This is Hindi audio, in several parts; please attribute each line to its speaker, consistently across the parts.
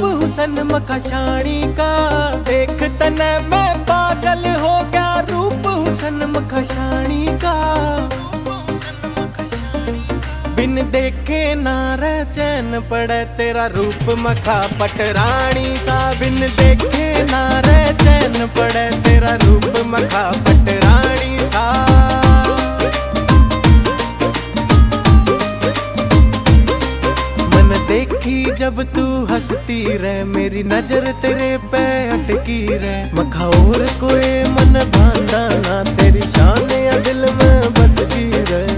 Speaker 1: हुसन मखशाणी का। देख तने मैं पागल हो गया, रूप हुसन मखशाणी का। बिन देखे ना रह चैन पड़े तेरा रूप मखा पटरानी सा। बिन देखे ना रह चैन पड़े तेरा रूप मखा पटरानी सा। मन देखी जब तू हंसती रह, मेरी नजर तेरे पे अटकी रह। मखा और कोई मन भांदा ना, तेरी शान या दिल में बस की रह।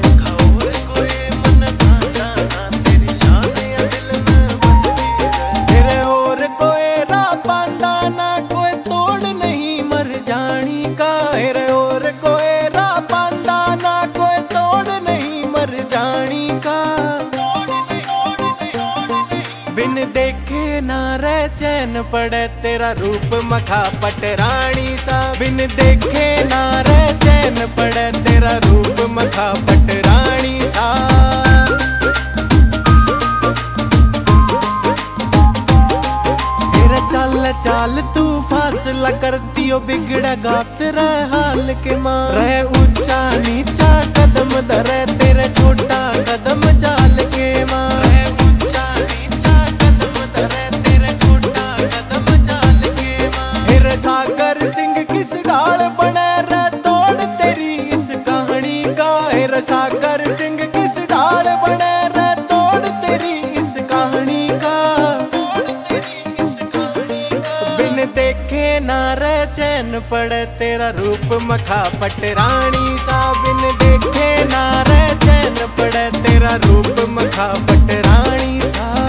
Speaker 1: बिन देखे ना रह चैन पड़े तेरा रूप मखा पटरानी सा। बिन देखे ना रह चैन पड़े तेरा रूप मखा पटरानी सा। तेरा चाल चाल तू फासला कर दियो, बिगड़ा गात रह हाल के मां। रह ऊंचा नीचा कदम धरे, तेरे छोटा कदम चाल के मां। सागर सिंह किस ढाल बने रे, तोड़ तेरी इस कहानी का। हेर सागर सिंह किस ढाल बने रे, तोड़ तेरी इस कहानी का। तोड़ तेरी इस कहानी का। बिन देखे ना रह चैन पड़े तेरा रूप मखा पटरानी सा। बिन देखे ना रह चैन पड़े तेरा रूप मखा पटरानी सा।